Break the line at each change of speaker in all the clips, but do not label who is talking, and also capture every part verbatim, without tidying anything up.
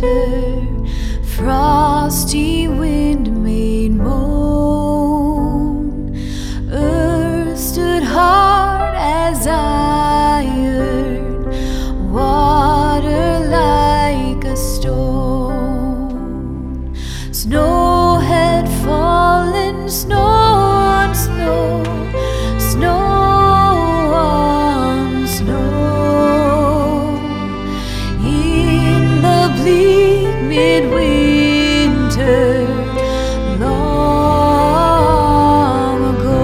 winter, frosty wind made moan. Earth stood hard as iron, water like a stone. Snow had fallen, snow on snow, snow on snow. In the bleak midwinter, long ago.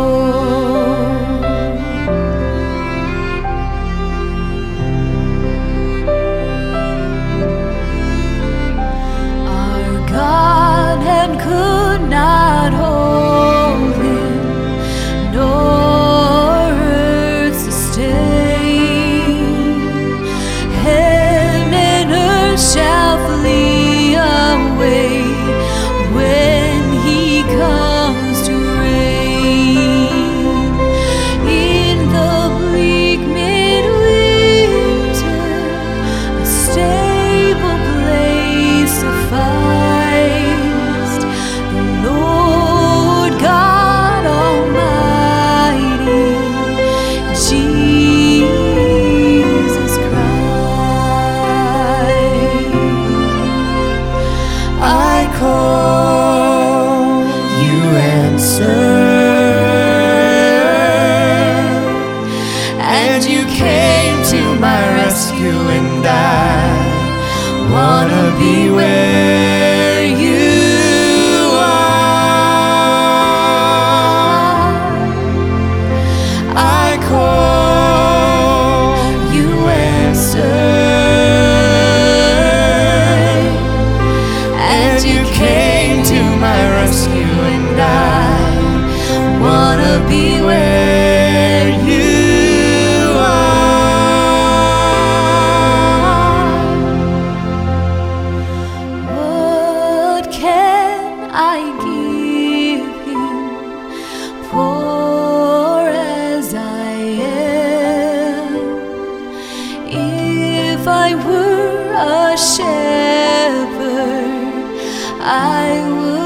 Our God had could not hold him, nor earth sustain. Heaven and earth shall flee away when he comes to reign. In the bleak midwinter, a stable place sufficed. The Lord God Almighty, Jesus Christ. I call, you answer, and you came to my rescue, and I wanna be where you are. I call, you answer, and you came to my rescue, and I wanna be where you are. What can I give him, poor as I am? If I were a shepherd, I would